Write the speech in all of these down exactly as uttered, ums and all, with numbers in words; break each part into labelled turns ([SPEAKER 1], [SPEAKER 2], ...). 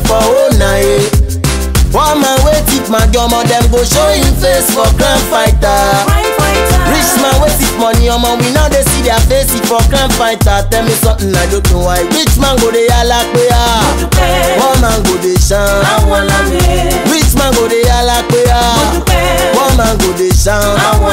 [SPEAKER 1] for all night. One man wey tip my omo, dem go show him face for crime fighter. Rich man wey tip money omo, we now dey see their face for crime fighter. Tell me something I don't know why. Rich man go dey yalla pe ah, one man go dey shout. Rich man go dey yalla pe ah, one man go dey shout.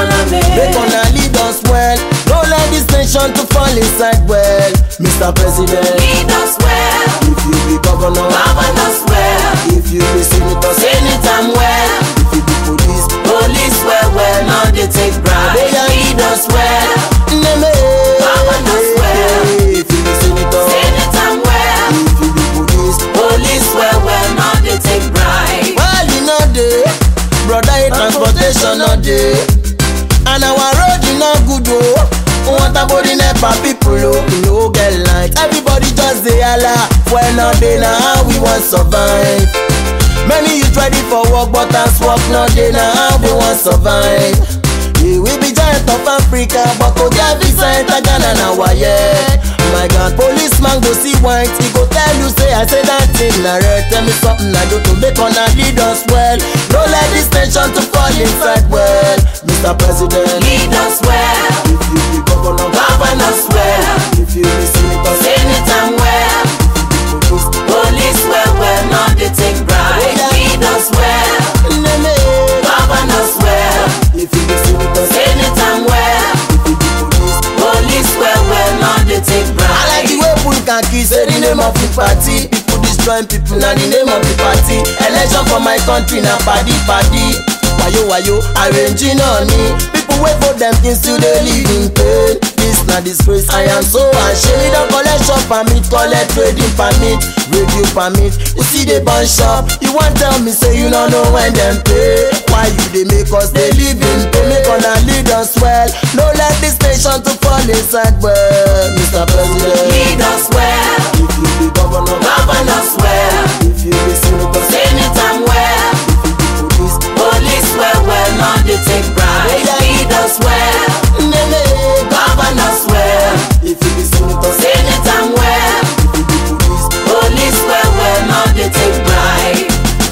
[SPEAKER 1] Make una lead us well, don't let this nation to fall inside well. Mister President,
[SPEAKER 2] Lead us well,
[SPEAKER 1] if you be governor,
[SPEAKER 2] govern us well.
[SPEAKER 1] if you be senator,
[SPEAKER 2] Senate am well,
[SPEAKER 1] if you be police,
[SPEAKER 2] police well well. Now they take bribe. Lead us well,
[SPEAKER 1] name it.
[SPEAKER 2] govern us well.
[SPEAKER 1] If you be senator,
[SPEAKER 2] Senate am well,
[SPEAKER 1] if you be police,
[SPEAKER 2] police well well. Now they take bribe.
[SPEAKER 1] well you know dey, brother your transportation no dey, and our road e no good oh. Want about the NEPA people oh, we no get light. Everybody just dey holla, well no dey na how we wan survive. Many youth ready for work but as work no dey na how we wan survive. Yeah, we be giant of Africa but to get visa enter Ghana na waye. My God, policeman go see white, he go tell you say I say that thing na red. Tell me something I do to make una lead us well. Don't let this nation to fall inside well. Mister President,
[SPEAKER 2] Lead us well,
[SPEAKER 1] if you be governor,
[SPEAKER 2] govern us well.
[SPEAKER 1] if you be senator,
[SPEAKER 2] Senate am well,
[SPEAKER 1] police,
[SPEAKER 2] police well well. Now they take bribe. Lead us well,
[SPEAKER 1] name it.
[SPEAKER 2] govern us well.
[SPEAKER 1] If you be senator,
[SPEAKER 2] Senate am well,
[SPEAKER 1] if you be police,
[SPEAKER 2] police well well. Now they take bribe.
[SPEAKER 1] I like the way people can kiss say the name of the party. People destroying people na the name of the party. Election for my country na party party. Wayo wayo arranging on me. People wait for them things till they live in pain. This na disgrace, I am so ashamed. We don't collect shop permit, collect trading permit, radio permit. You see the burn shop, you want tell me say you don't know when them pay. Why you they make us they live in pain? Make una lead us well. No let this nation to fall inside well. Mister President,
[SPEAKER 2] Lead us well,
[SPEAKER 1] if you be governor,
[SPEAKER 2] govern us well.
[SPEAKER 1] if you be senator,
[SPEAKER 2] Senate am well,
[SPEAKER 1] if you be police,
[SPEAKER 2] police well well. Now they take bribe. Lead us well,
[SPEAKER 1] name it.
[SPEAKER 2] govern us well.
[SPEAKER 1] If you be senator,
[SPEAKER 2] Senate am well,
[SPEAKER 1] if you be police,
[SPEAKER 2] police well well. Now they take bribe.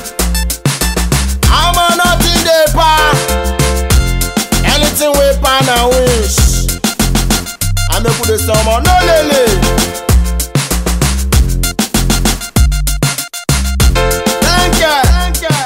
[SPEAKER 1] I'm a nothing dey pa. Anything we pan and wish. I make put the summer no lele. Thank you. Thank you.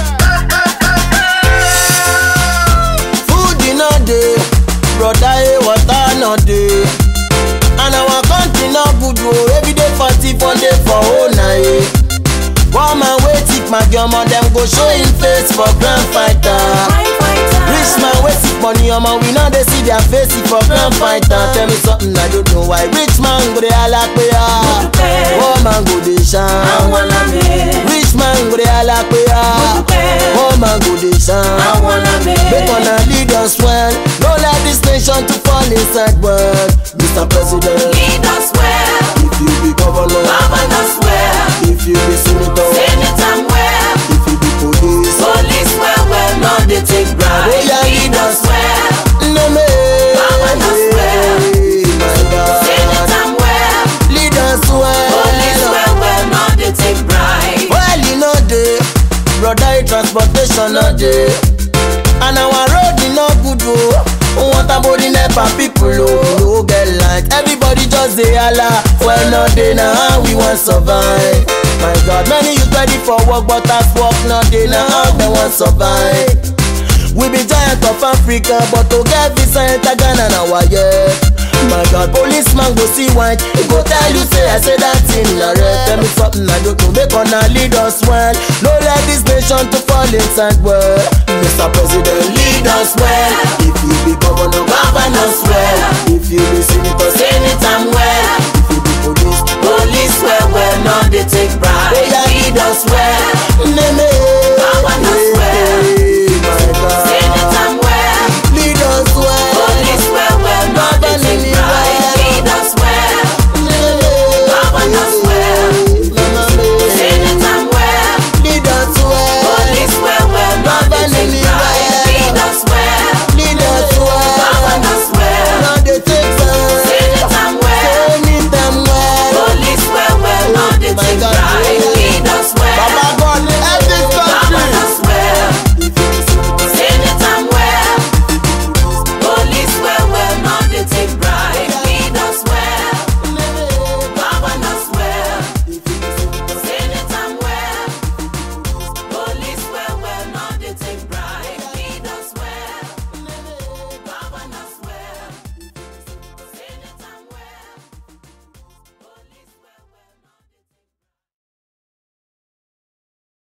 [SPEAKER 1] Food in no dey, brother eh, water no dey, and our country no good oh. Every day forty one day for all night. One man wey tip my omo, dem go show him face for grand fighter. Rich man wey tip money omo, we now dey see their face for grand fighter. Tell me something I don't know why. Rich man go dey holla pe ah, one man go dey shout. Rich man go dey holla pe ah, one man go dey shout. Make una lead us well, don't let this nation to fall inside well. Mister President,
[SPEAKER 2] Lead us well,
[SPEAKER 1] if you be governor,
[SPEAKER 2] govern us well.
[SPEAKER 1] if you be senator,
[SPEAKER 2] Senate am well,
[SPEAKER 1] if you be police,
[SPEAKER 2] police well well. Now they take bribe. Lead us well,
[SPEAKER 1] name it.
[SPEAKER 2] govern us well.
[SPEAKER 1] My God,
[SPEAKER 2] Senate am well,
[SPEAKER 1] lead us
[SPEAKER 2] police
[SPEAKER 1] well.
[SPEAKER 2] well well. Now they take bribe.
[SPEAKER 1] Well, you know dey, brother, your transportation no dey, and our road e no good oh. What about the NEPA people oh? No get light, everybody just dey holla. Well, no dey na how we wan survive. My God, many youth ready for work but as work no dey na how they wan survive. We be giant of Africa but to get visa enter Ghana na waye. My God, policeman go see white, he go tell you say I say that thing na red. Tell me something I don't know, make una lead us well. No let this nation to fall inside well. Mister President, lead us well. If you be governor,
[SPEAKER 2] Govern us well,
[SPEAKER 1] if you be senator,
[SPEAKER 2] Senate am well,
[SPEAKER 1] if you be police,
[SPEAKER 2] police well well. Now they take bribe. Lead us well,
[SPEAKER 1] name it.